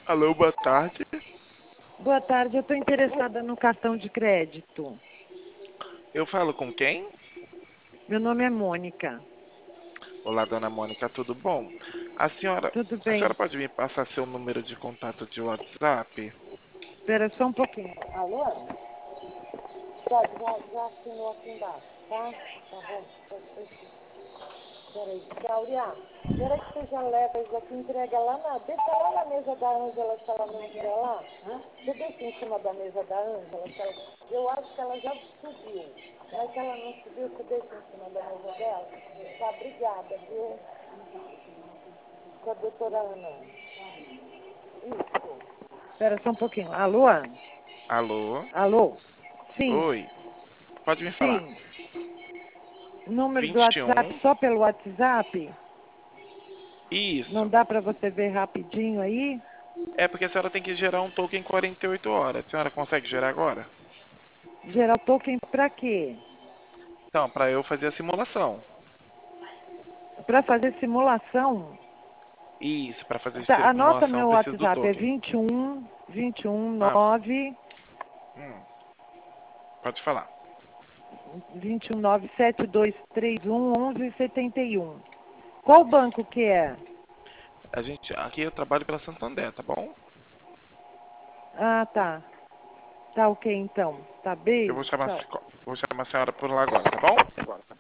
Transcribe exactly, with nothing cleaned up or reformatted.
Alô, boa tarde. Boa tarde, eu estou interessada no cartão de crédito. Eu falo com quem? Meu nome é Mônica. Olá, dona Mônica, tudo bom? A senhora, Tudo a senhora bem? pode me passar seu número de contato de WhatsApp? Espera só um pouquinho. Alô? Pode, já, já assinou aqui embaixo, tá? Tá bom. Peraí, Cláudia, espera que você já leva isso aqui, entrega lá na... Deixa lá na mesa da Ângela, se ela não estiver lá. Você deixa em cima da mesa da Ângela, se ela... Eu acho que ela já subiu. Mas se ela não subiu, você deixa em cima da mesa dela. Tá, obrigada, viu? Com a doutora Ana. Isso. Espera só um pouquinho. Alô? Alô? Alô? Sim, Oi, pode me falar. sim. Número do Vinte e WhatsApp um. só pelo WhatsApp? Não Isso. dá para você ver rapidinho aí? É porque a senhora tem que gerar um token em quarenta e oito horas. A senhora consegue gerar agora? Gerar token para quê? Então, para eu fazer a simulação. Para fazer simulação? Isso, para fazer Tá, anota simulação eu meu preciso do WhatsApp, é token. vinte e um, vinte e um, Ah, nove, hum, pode falar. vinte e um, nove, sete dois três um, onze setenta e um. Qual banco que é? A gente, aqui eu trabalho pela Santander, tá bom? Ah, tá. Tá ok então. Tá, Eu beijo, vou chamar, tchau. vou chamar a senhora por lá agora, tá bom?